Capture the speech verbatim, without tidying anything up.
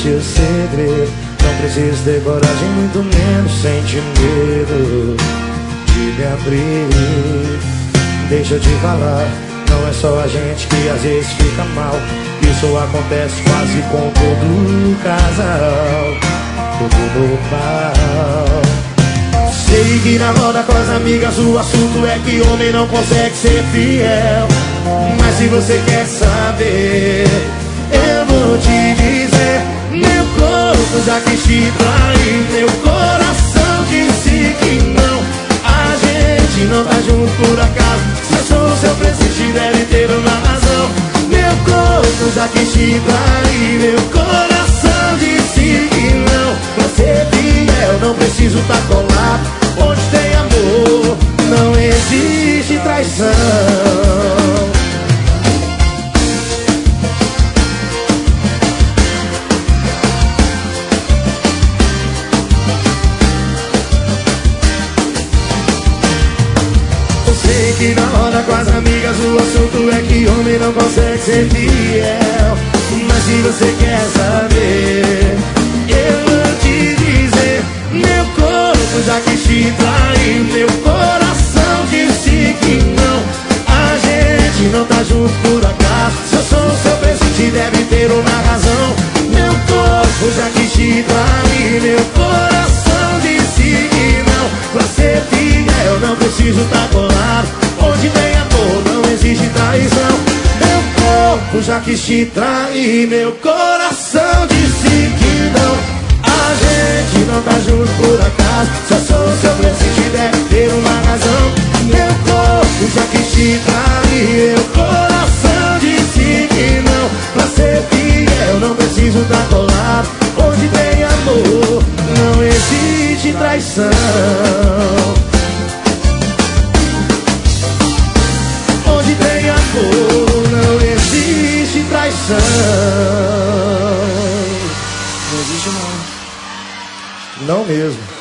existe o segredo. Não preciso ter coragem, muito menos sentir medo de me abrir. Deixa eu te falar, não é só a gente que às vezes fica mal. Isso acontece quase com todo casal, tudo normal. Sei que na roda com as amigas o assunto é que homem não consegue ser fiel. Mas se você quer saber, eu vou te dizer. Meu corpo já quis te trair, meu coração disse que não. A gente não tá junto por acaso. Se eu sou o seu presente, deve ter uma razão. Meu corpo já quis te trair, meu coração disse que não. Pra ser fiel não preciso tá colado. Onde tem amor não existe traição. Eu sei que na hora com as amigas o assunto é que homem não consegue ser fiel. Mas se você quer saber, eu vou te dizer. Meu corpo já quis te trair, meu coração disse que não. A gente não tá junto por acaso. Se eu sou o seu presente, deve ter uma razão. Meu corpo já quis te trair, meu coração disse que não. Pra ser fiel não preciso tá colado. Onde tem amor não existe traição. Meu corpo já quis te trair, meu coração disse que não. A gente não tá junto por acaso. Se eu sou o seu presente, deve ter uma razão. Meu corpo já quis te trair, meu coração disse que não. Pra ser fiel não preciso tá colado. Onde tem amor não existe traição. Onde tem amor não existe traição. Não existe não. Não mesmo.